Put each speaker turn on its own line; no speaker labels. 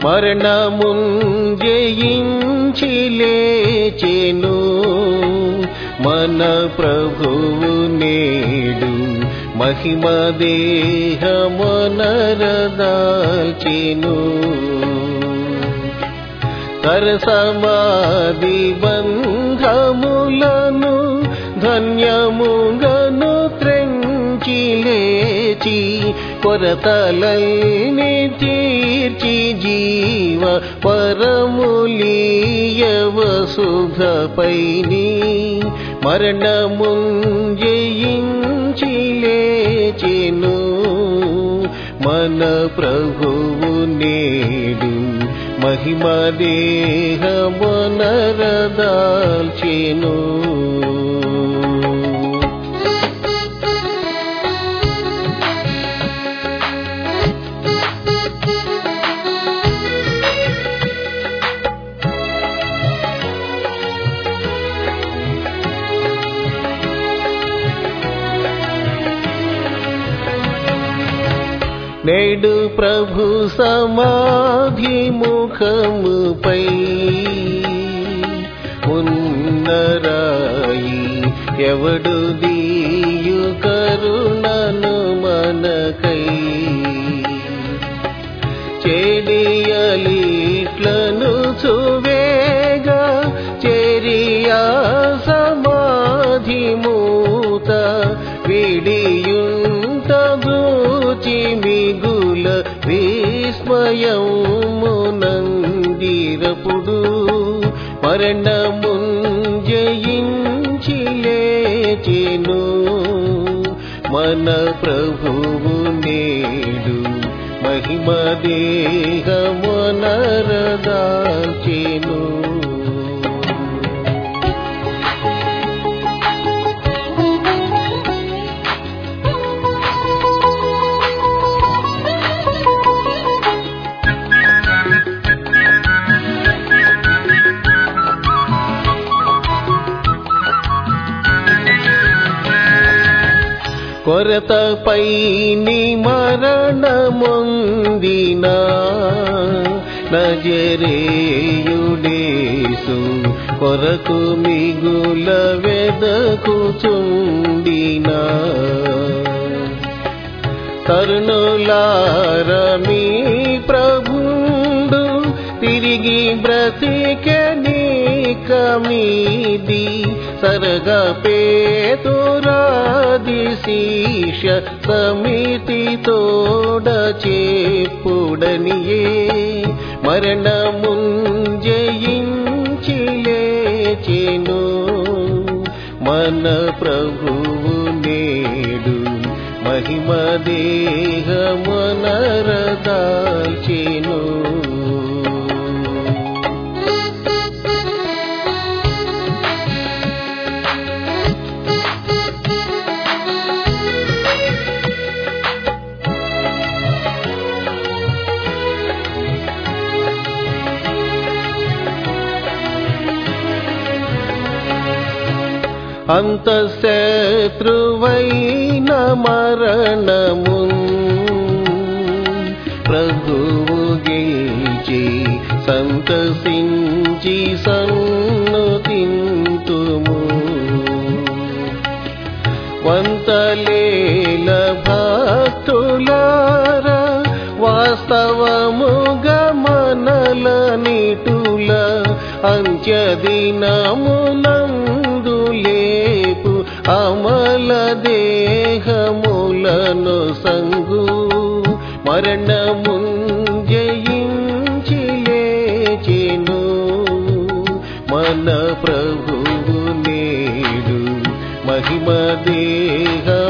మరణముంజయించి లేచెను మన ప్రభువు నేడు మహిమ దేహమునరదాల్చెను సరసమాది బంధములను ధన్యముగను త్రెంచి లేచి కొరతలల్ని తీర్చి జీవ పరములీయవ సుధపైని మరణముంజయించి లేచెను మన ప్రభువు నేడు మహిమ దేహమునరదాల్చెను నేడు ప్రభు సమాధి ముఖముపై ఉన్నరాయి ఎవడు దీయు కరుణను మనకై చేడియలిట్లను చువేగా చేరియా సమాధి మూత విడియుంట దూచి మిగుల విస్మయమునందిరపుడు మరణముంజయించి లేచెను మన ప్రభువు నేడు మహిమ దేహమునరదాల్చెను కొరతపై మరణమొందిన నజరేయుడేసు కొరకు మిగుల వెదకుచుండిన కరుణులార మీ ప్రభుండు తిరిగి బ్రతికెని కమీది సరగ పేతురాది శీష సమితి తోడ చెప్పుడనియే మరణముంజయించి లేచెను మన ప్రభువు నేడు మహిమ దేహమునరదాల్చెను అంతఃశత్రువైన మరణమున్ ప్రభువు గెలిచి సంతసించి సన్నుతింతుము వంతలేల భక్తులార వాస్తవముగా మనల నిటుల అంత్యదినమునందు లేపు అమల దేహములను సంగు మరణముంజయించి లేచెను మన ప్రభువు నేడు మహిమ దేహ